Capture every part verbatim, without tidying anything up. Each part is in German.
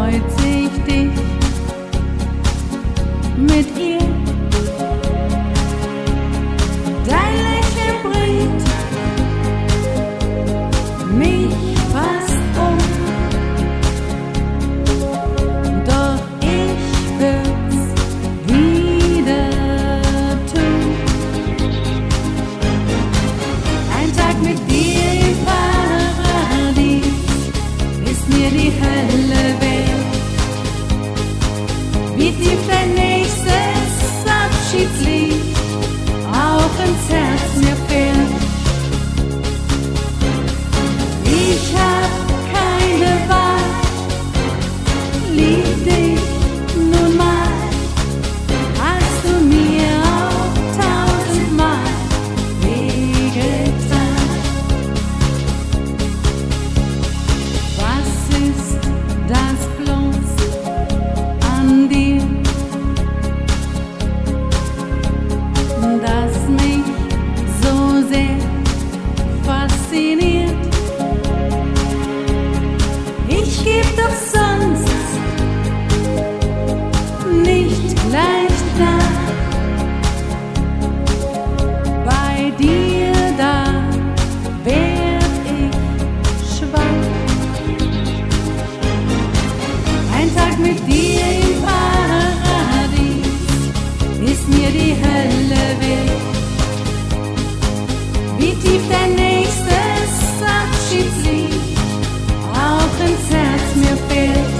freut sich dich mit ihr. Dein Lächeln bringt mich fast um, doch ich würd's wieder tun. Ein Tag mit dir im Paradies ist mir die Hölle wert. Wie tief dein nächstes Abschiedslied auch ins Herz mir fährt. Ich hab keine Wahl, lieb dich nun mal, hast du mir auch tausendmal wehgetan. Was ist das bloß an dir, das mich so sehr fasziniert? Ich geb doch sonst nicht leicht nach. Bei dir da werd ich schwach. Ein Tag mit dir im Paradies ist mir die Hölle wert. Wie tief dein nächstes Abschiedslied auch ins Herz mir fährt.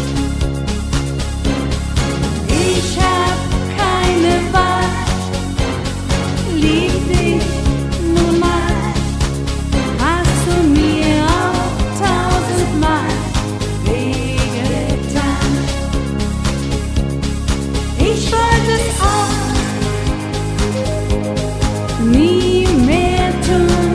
Ich hab keine Wahl, lieb dich nun mal, hast du mir auch tausendmal wehgetan. Ich wollte es auch nie mehr tun,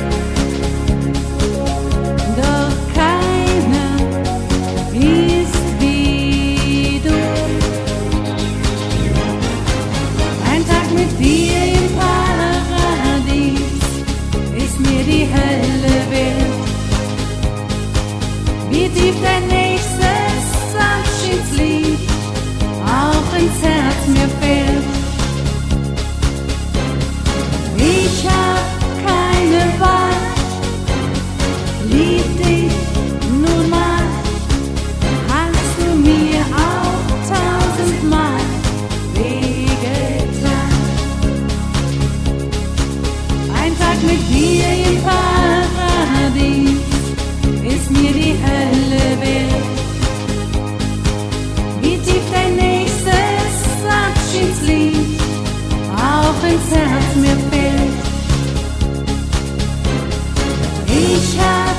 doch keiner ist wie du. Ein Tag mit dir im Paradies ist mir die Hölle wert. Wie tief dein nächstes Abschiedslied auch ins Herz mir fährt. Ich hab keine Wahl, lieb dich nun mal, hast du mir auch tausendmal wehgetan. Ein Tag mit dir im Paradies ist mir die Hölle wert. Wie tief dein nächstes Abschiedslied auch ins Herz mir fällt. Ich hab